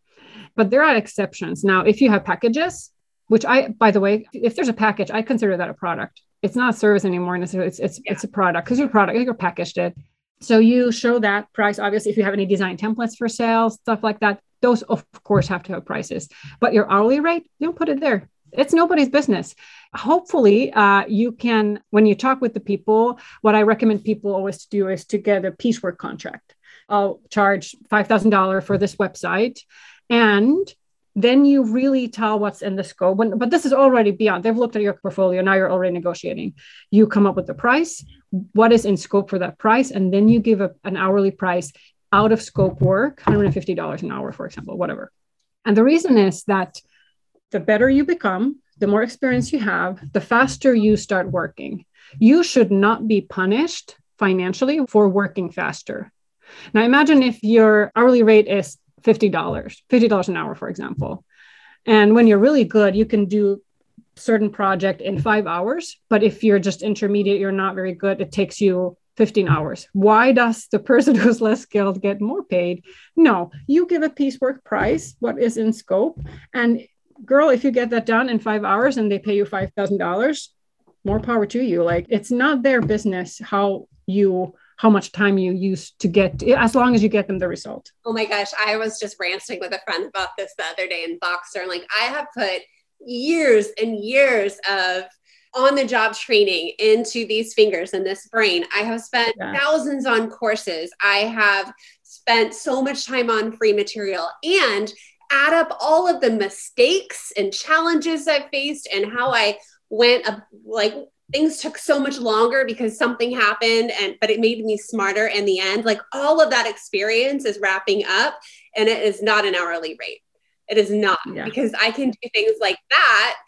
But there are exceptions. Now, if you have packages, which I, by the way, if there's a package, I consider that a product. It's not a service anymore. Necessarily. It's it's yeah. it's a product because your product, you're packaged it. So you show that price. Obviously, if you have any design templates for sales, stuff like that, those of course have to have prices. But your hourly rate, don't put it there. It's nobody's business. Hopefully, uh, you can, when you talk with the people, what I recommend people always to do is to get a piecework contract. I'll charge five thousand dollars for this website, and then you really tell what's in the scope. When, but this is already beyond. They've looked at your portfolio. Now you're already negotiating. You come up with the price, what is in scope for that price, and then you give a, an hourly price out of scope work, one hundred fifty dollars an hour, for example, whatever. And the reason is that the better you become, the more experience you have, the faster you start working. You should not be punished financially for working faster. Now imagine if your hourly rate is fifty dollars, fifty dollars an hour, for example. And when you're really good, you can do certain project in five hours. But if you're just intermediate, you're not very good, it takes you fifteen hours. Why does the person who's less skilled get more paid? No, you give a piecework price, what is in scope. And girl, if you get that done in five hours and they pay you five thousand dollars, more power to you. Like, it's not their business how you how much time you use to get, as long as you get them the result. Oh my gosh. I was just ranting with a friend about this the other day in Voxer. And like, I have put years and years of on the job training into these fingers and this brain. I have spent yeah. thousands on courses. I have spent so much time on free material, and add up all of the mistakes and challenges I've faced and how I went uh, like things took so much longer because something happened, and but it made me smarter in the end. Like all of that experience is wrapping up, and it is not an hourly rate. It is not yeah. because I can do things like that.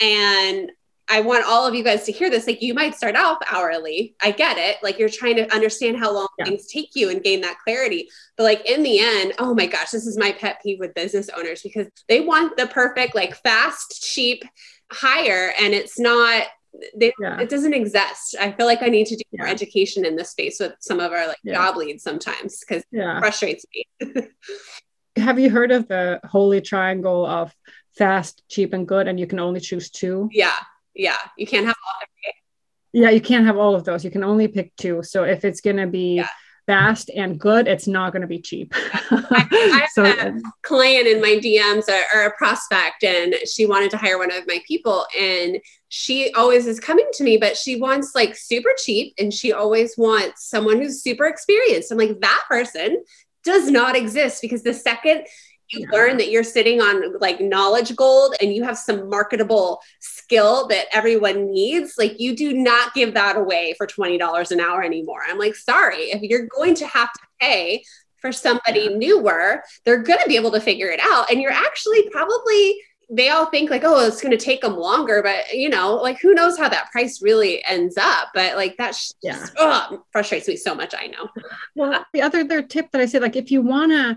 And I want all of you guys to hear this. Like, you might start off hourly. I get it. Like, you're trying to understand how long yeah. things take you and gain that clarity. But like in the end, oh my gosh, this is my pet peeve with business owners, because they want the perfect, like fast, cheap hire. And it's not, they, yeah. it doesn't exist. I feel like I need to do more yeah. education in this space with some of our like yeah. job leads sometimes, because yeah. it frustrates me. Have you heard of the holy triangle of fast, cheap, and good? And you can only choose two? Yeah. Yeah. You can't have all three. Yeah. You can't have all of those. You can only pick two. So if it's going to be yeah. fast and good, it's not going to be cheap. I, I so, have a client in my D Ms or, or a prospect, and she wanted to hire one of my people, and she always is coming to me, but she wants like super cheap, and she always wants someone who's super experienced. I'm like, that person does not exist, because the second you yeah. learn that you're sitting on like knowledge gold and you have some marketable skill that everyone needs, like you do not give that away for twenty dollars an hour anymore. I'm like, sorry, if you're going to have to pay for somebody yeah. newer, they're going to be able to figure it out. And you're actually probably, they all think like, oh, it's going to take them longer, but you know, like who knows how that price really ends up. But like that just yeah. oh, frustrates me so much. I know. Well, the other their tip that I say, like, if you want to,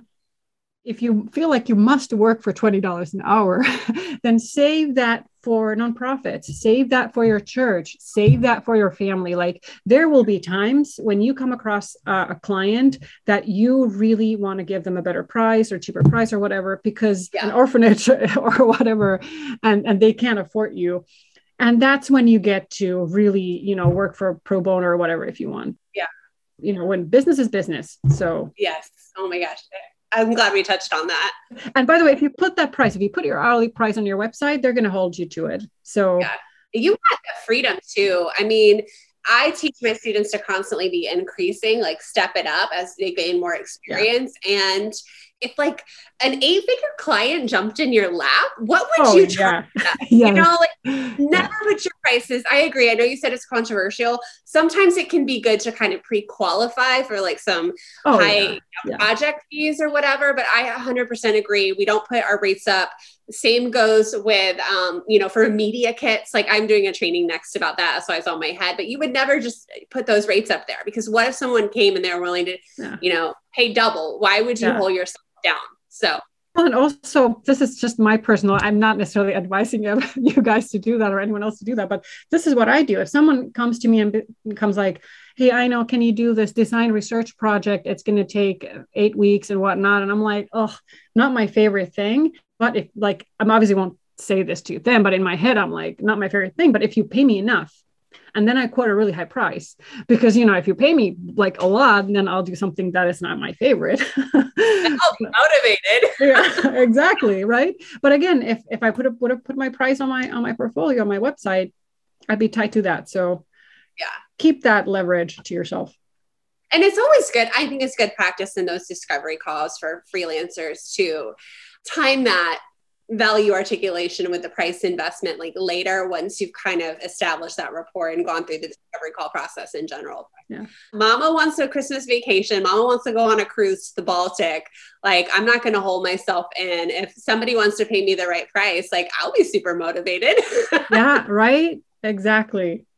if you feel like you must work for twenty dollars an hour, then save that for nonprofits, save that for your church, save that for your family. Like, there will be times when you come across uh, a client that you really want to give them a better price or cheaper price or whatever, because yeah. an orphanage or whatever, and, and they can't afford you. And that's when you get to really, you know, work for pro bono or whatever, if you want. Yeah. You know, when business is business. So yes. Oh my gosh. I'm glad we touched on that. And by the way, if you put that price, if you put your hourly price on your website, they're going to hold you to it. So yeah. You want the freedom too. I mean, I teach my students to constantly be increasing, like step it up as they gain more experience. Yeah. And if like an eight figure client jumped in your lap, what would oh, you charge? Yeah. yes. You know, like never yeah. put your prices. I agree. I know you said it's controversial. Sometimes it can be good to kind of pre-qualify for like some oh, high yeah. Yeah. project fees or whatever, but I one hundred percent agree. We don't put our rates up. Same goes with, um, you know, for media kits. Like I'm doing a training next about that. So I was on my head, but you would never just put those rates up there, because what if someone came and they were willing to, yeah. you know, pay double? Why would you yeah. hold yourself down? So, and also, this is just my personal, I'm not necessarily advising you guys to do that or anyone else to do that, but this is what I do. If someone comes to me and becomes like, hey, I know, can you do this design research project? It's going to take eight weeks and whatnot. And I'm like, oh, not my favorite thing. But if like, I'm obviously won't say this to them, but in my head, I'm like, not my favorite thing. But if you pay me enough, and then I quote a really high price, because, you know, if you pay me like a lot, then I'll do something that is not my favorite. I'll be motivated. Yeah, exactly. Right. But again, if, if I put a, would have put my price on my, on my portfolio, on my website, I'd be tied to that. So yeah, keep that leverage to yourself. And it's always good. I think it's good practice in those discovery calls for freelancers to time that value articulation with the price investment, like later, once you've kind of established that rapport and gone through the discovery call process in general. Yeah. Mama wants a Christmas vacation. Mama wants to go on a cruise to the Baltic. Like, I'm not going to hold myself in. If somebody wants to pay me the right price, like I'll be super motivated. Yeah. Right. Exactly.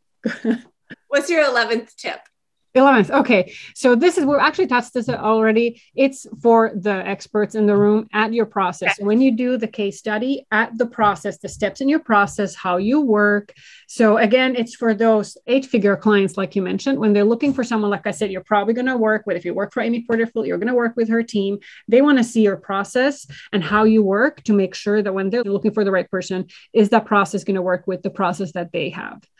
What's your eleventh tip? eleventh. Okay. So this is, we've actually touched this already. It's for the experts in the room at your process. Okay. When you do the case study at the process, the steps in your process, how you work. So again, it's for those eight figure clients, like you mentioned, when they're looking for someone, like I said, you're probably going to work with, if you work for Amy Porterfield, you're going to work with her team. They want to see your process and how you work to make sure that when they're looking for the right person, is that process going to work with the process that they have?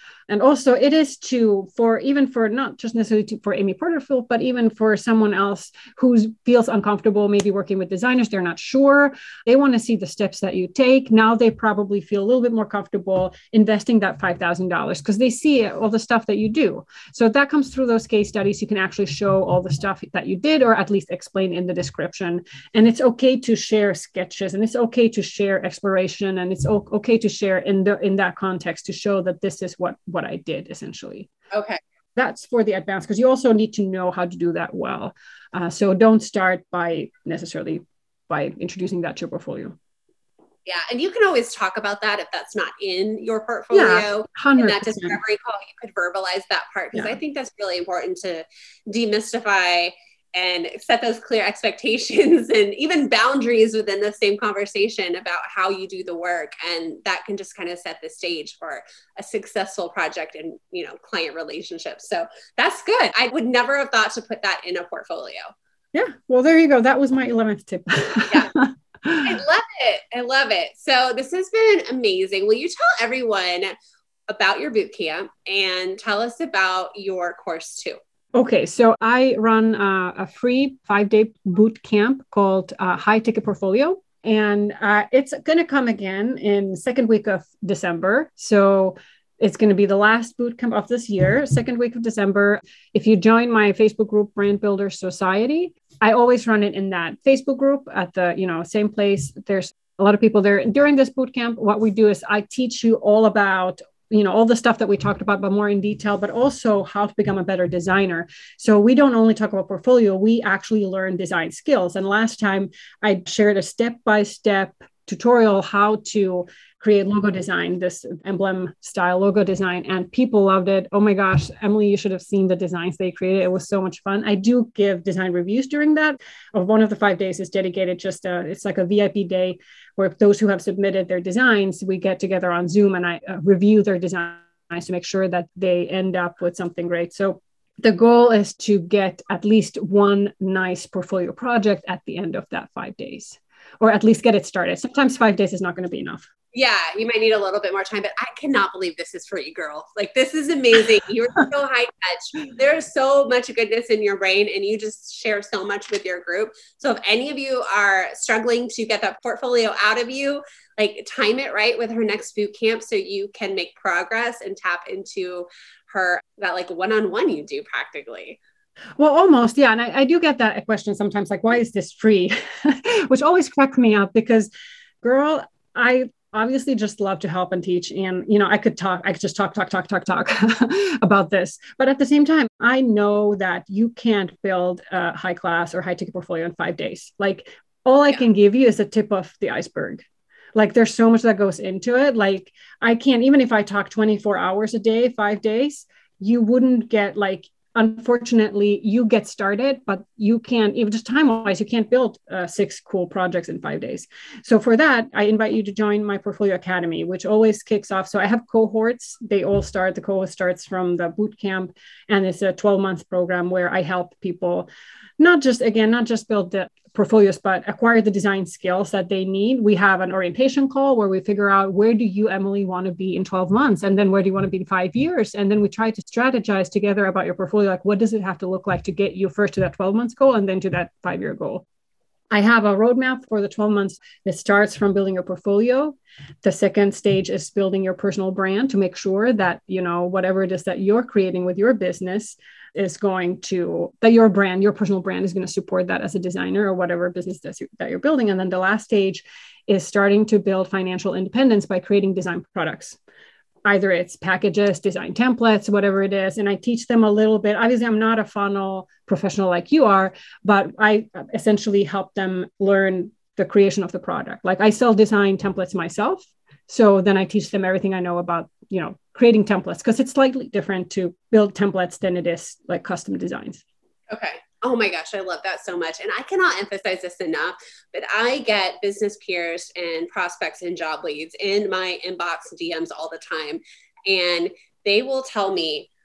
And also it is to, for even for not just necessarily to, for Amy Porterfield, but even for someone else who feels uncomfortable, maybe working with designers, they're not sure. They want to see the steps that you take. Now they probably feel a little bit more comfortable investing that five thousand dollars because they see all the stuff that you do. So if that comes through those case studies, you can actually show all the stuff that you did, or at least explain in the description. And it's okay to share sketches, and it's okay to share exploration, and it's okay to share in the in that context to show that this is what what I did essentially. Okay. That's for the advanced, because you also need to know how to do that well. Uh, so don't start by necessarily by introducing that to your portfolio. Yeah. And you can always talk about that if that's not in your portfolio. Yeah, one hundred percent. In that discovery call, you could verbalize that part, because yeah. I think that's really important to demystify and set those clear expectations and even boundaries within the same conversation about how you do the work. And that can just kind of set the stage for a successful project and, you know, client relationships. So that's good. I would never have thought to put that in a portfolio. Yeah. Well, there you go. That was my eleventh tip. Yeah. I love it. I love it. So this has been amazing. Will you tell everyone about your boot camp and tell us about your course too? Okay, so I run uh, a free five-day boot camp called uh, High Ticket Portfolio, and uh, it's going to come again in second week of December. So it's going to be the last boot camp of this year, second week of December. If you join my Facebook group, Brand Builder Society, I always run it in that Facebook group at the you know same place. There's a lot of people there. During this boot camp, what we do is I teach you all about you know, all the stuff that we talked about, but more in detail, but also how to become a better designer. So we don't only talk about portfolio, we actually learn design skills. And last time I shared a step-by-step tutorial how to create logo design, this emblem style logo design, and people loved it. Oh my gosh, Emily, you should have seen the designs they created. It was so much fun. I do give design reviews during that. One of the five days is dedicated just a, it's like a V I P day where those who have submitted their designs, we get together on Zoom and I uh, review their designs to make sure that they end up with something great. So the goal is to get at least one nice portfolio project at the end of that five days, or at least get it started. Sometimes five days is not going to be enough. Yeah, you might need a little bit more time, but I cannot believe this is free, girl. Like, this is amazing. You're so high touch. There's so much goodness in your brain, and you just share so much with your group. So if any of you are struggling to get that portfolio out of you, like, time it right with her next boot camp so you can make progress and tap into her, that like one-on-one you do practically. Well, almost. Yeah. And I, I do get that question sometimes, like, why is this free? Which always cracks me up because, girl, I obviously just love to help and teach. And, you know, I could talk, I could just talk, talk, talk, talk, talk about this. But at the same time, I know that you can't build a high class or high ticket portfolio in five days. Like, all I yeah. can give you is a tip of the iceberg. Like, there's so much that goes into it. Like, I can't, even if I talk twenty-four hours a day, five days, you wouldn't get like, unfortunately, you get started, but you can't, even just time-wise, you can't build uh, six cool projects in five days. So for that, I invite you to join my Portfolio Academy, which always kicks off. So I have cohorts. They all start, the cohort starts from the boot camp, and it's a twelve-month program where I help people not just, again, not just build the portfolios, but acquire the design skills that they need. We have an orientation call where we figure out, where do you, Emily, want to be in twelve months? And then where do you want to be in five years? And then we try to strategize together about your portfolio. Like, what does it have to look like to get you first to that twelve months goal and then to that five year goal? I have a roadmap for the twelve months that starts from building your portfolio. The second stage is building your personal brand to make sure that, you know, whatever it is that you're creating with your business is going to, that your brand, your personal brand is going to support that as a designer or whatever business that you're building. And then the last stage is starting to build financial independence by creating design products. Either it's packages, design templates, whatever it is. And I teach them a little bit. Obviously, I'm not a funnel professional like you are, but I essentially help them learn the creation of the product. Like, I sell design templates myself. So then I teach them everything I know about, you know, creating templates, because it's slightly different to build templates than it is like custom designs. Okay. Oh my gosh, I love that so much. And I cannot emphasize this enough, but I get business peers and prospects and job leads in my inbox D Ms all the time. And they will tell me,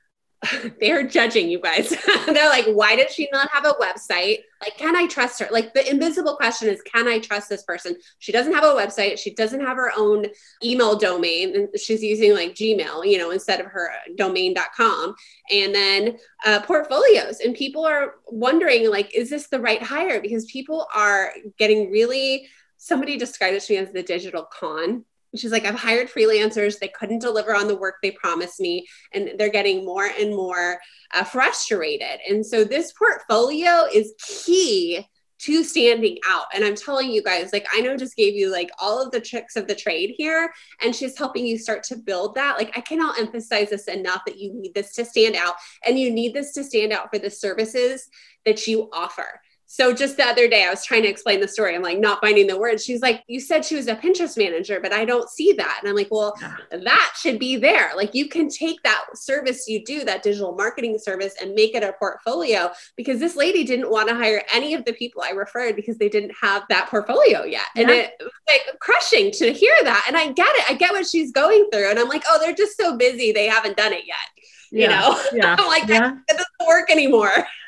they're judging you guys. They're like, why does she not have a website? Like, can I trust her? Like the invisible question is, can I trust this person? She doesn't have a website. She doesn't have her own email domain. And she's using like Gmail, you know, instead of her domain dot com. And then uh, portfolios. And people are wondering, like, is this the right hire? Because people are getting really, somebody described it to me as the digital con. She's like, I've hired freelancers. They couldn't deliver on the work they promised me. And they're getting more and more uh, frustrated. And so this portfolio is key to standing out. And I'm telling you guys, like, I know just gave you like all of the tricks of the trade here, and she's helping you start to build that. Like, I cannot emphasize this enough that you need this to stand out, and you need this to stand out for the services that you offer. So just the other day, I was trying to explain the story. I'm like, not finding the words. She's like, you said she was a Pinterest manager, but I don't see that. And I'm like, well, that should be there. Like, you can take that service you do, that digital marketing service, and make it a portfolio, because this lady didn't want to hire any of the people I referred because they didn't have that portfolio yet. And yeah. It was like crushing to hear that. And I get it. I get what she's going through. And I'm like, oh, they're just so busy. They haven't done it yet. You yeah, know, yeah, I'm like, yeah. That doesn't work anymore.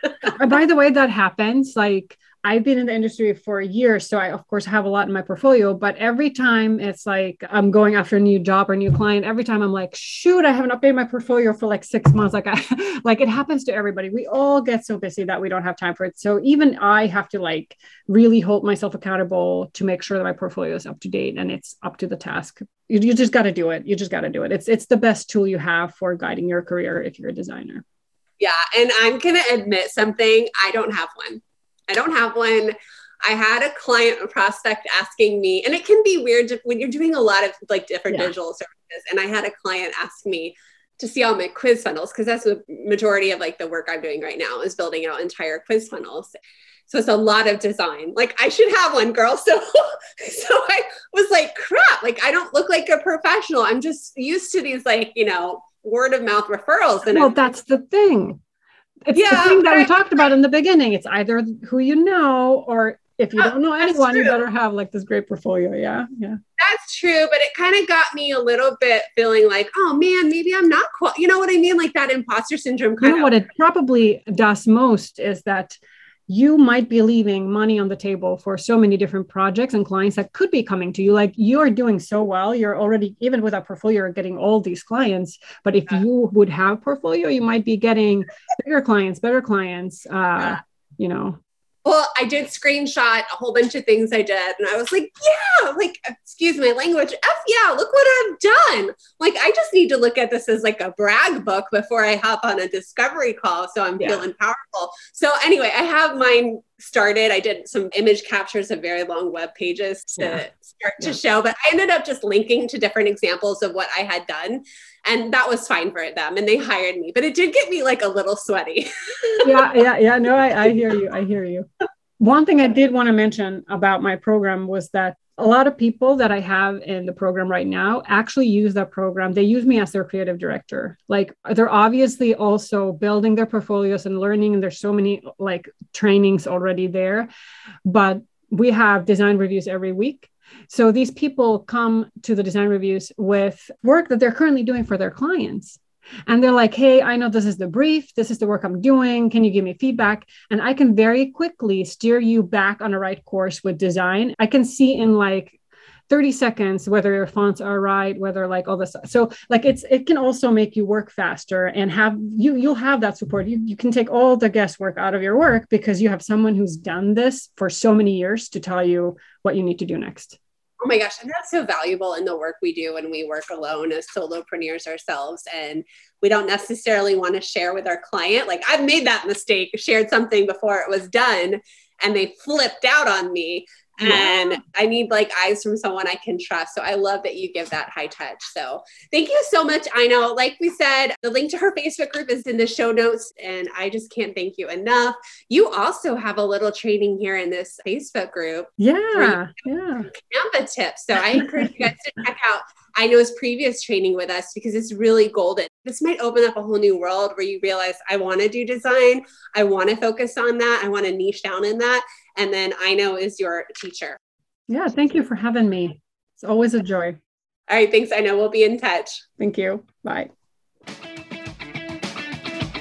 By the way, that happens. Like, I've been in the industry for years, so I, of course, have a lot in my portfolio, but every time it's like I'm going after a new job or new client, every time I'm like, shoot, I haven't updated my portfolio for like six months. Like, I, like it happens to everybody. We all get so busy that we don't have time for it. So even I have to like really hold myself accountable to make sure that my portfolio is up to date and it's up to the task. You, you just got to do it. You just got to do it. It's, it's the best tool you have for guiding your career if you're a designer. Yeah. And I'm going to admit something. I don't have one. I don't have one. I had a client, a prospect asking me, and it can be weird when you're doing a lot of like different yeah. digital services. And I had a client ask me to see all my quiz funnels, because that's the majority of like the work I'm doing right now is building out entire quiz funnels. So it's a lot of design. Like, I should have one, girl. So, so I was like, crap, like, I don't look like a professional. I'm just used to these like, you know, word of mouth referrals. And well, I'm, that's the thing. It's yeah, the thing that I, we talked about in the beginning. It's either who you know, or if you don't know anyone, you better have like this great portfolio. Yeah. Yeah. That's true. But it kind of got me a little bit feeling like, oh man, maybe I'm not qual-. You know what I mean? Like that imposter syndrome kind you know of. What it probably does most is that you might be leaving money on the table for so many different projects and clients that could be coming to you. Like, you're doing so well. You're already, even with a portfolio, you're getting all these clients. But if yeah. you would have portfolio, you might be getting bigger clients, better clients, uh, yeah. you know. Well, I did screenshot a whole bunch of things I did. And I was like, yeah, like, excuse my language. F yeah, look what I've done. Like, I just need to look at this as like a brag book before I hop on a discovery call. So I'm yeah. feeling powerful. So anyway, I have mine started. I did some image captures of very long web pages to yeah. start to yeah. show, but I ended up just linking to different examples of what I had done. And that was fine for them. And they hired me, but it did get me like a little sweaty. yeah. Yeah. Yeah. No, I, I hear you. I hear you. One thing I did want to mention about my program was that a lot of people that I have in the program right now actually use that program. They use me as their creative director. Like, they're obviously also building their portfolios and learning. And there's so many like trainings already there, but we have design reviews every week. So these people come to the design reviews with work that they're currently doing for their clients. And they're like, hey, I know this is the brief. This is the work I'm doing. Can you give me feedback? And I can very quickly steer you back on the right course with design. I can see in like thirty seconds whether your fonts are right, whether like all this stuff. So like it's it can also make you work faster and have you you'll have that support. You, you can take all the guesswork out of your work because you have someone who's done this for so many years to tell you what you need to do next. Oh my gosh. And that's so valuable in the work we do when we work alone as solopreneurs ourselves. And we don't necessarily want to share with our client. Like, I've made that mistake, shared something before it was done and they flipped out on me. Yeah. And I need like eyes from someone I can trust. So I love that you give that high touch. So thank you so much. I know, like we said, the link to her Facebook group is in the show notes, and I just can't thank you enough. You also have a little training here in this Facebook group. Yeah. Yeah. Canva tips. So I encourage you guys to check out I know his previous training with us because it's really golden. This might open up a whole new world where you realize, I want to do design. I want to focus on that. I want to niche down in that. And then I know is your teacher. Yeah. Thank you for having me. It's always a joy. All right. Thanks. I know we'll be in touch. Thank you. Bye.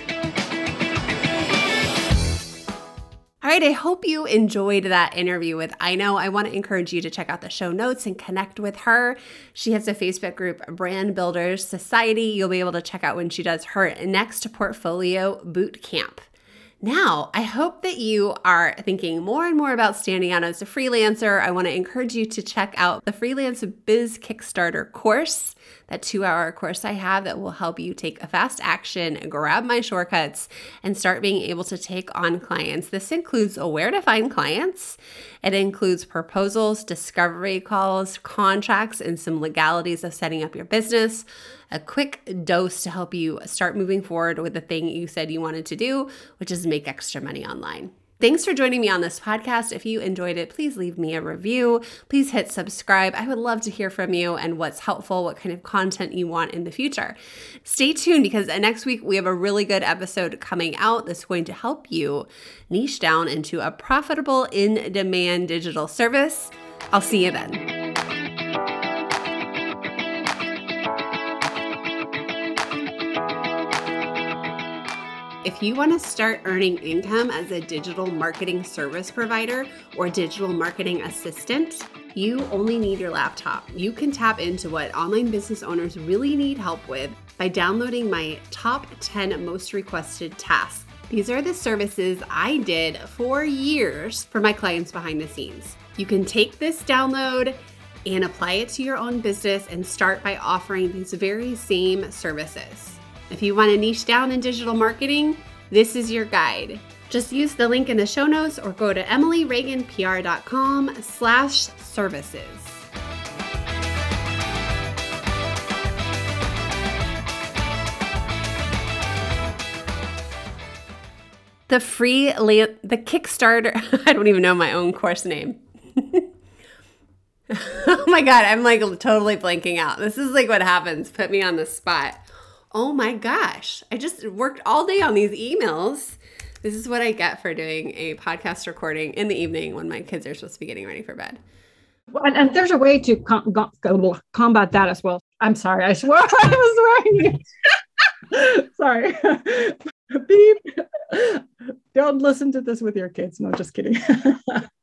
right. I hope you enjoyed that interview with Ino. I want to encourage you to check out the show notes and connect with her. She has a Facebook group, Brand Builders Society. You'll be able to check out when she does her next portfolio boot camp. Now, I hope that you are thinking more and more about standing out as a freelancer. I want to encourage you to check out the Freelance Biz Kickstarter course, that two-hour course I have that will help you take a fast action, grab my shortcuts, and start being able to take on clients. This includes where to find clients. It includes proposals, discovery calls, contracts, and some legalities of setting up your business. A quick dose to help you start moving forward with the thing you said you wanted to do, which is make extra money online. Thanks for joining me on this podcast. If you enjoyed it, please leave me a review. Please hit subscribe. I would love to hear from you and what's helpful, what kind of content you want in the future. Stay tuned because next week we have a really good episode coming out that's going to help you niche down into a profitable in-demand digital service. I'll see you then. If you want to start earning income as a digital marketing service provider or digital marketing assistant, you only need your laptop. You can tap into what online business owners really need help with by downloading my top ten most requested tasks. These are the services I did for years for my clients behind the scenes. You can take this download and apply it to your own business and start by offering these very same services. If you want to niche down in digital marketing, this is your guide. Just use the link in the show notes or go to emilyreaganpr.com slash services. The free, the Kickstarter, I don't even know my own course name. Oh my God, I'm like totally blanking out. This is like what happens. Put me on the spot. Oh my gosh, I just worked all day on these emails. This is what I get for doing a podcast recording in the evening when my kids are supposed to be getting ready for bed. Well, and, and there's a way to com- go- combat that as well. I'm sorry, I swear I was swearing. Sorry. Beep. Don't listen to this with your kids. No, just kidding.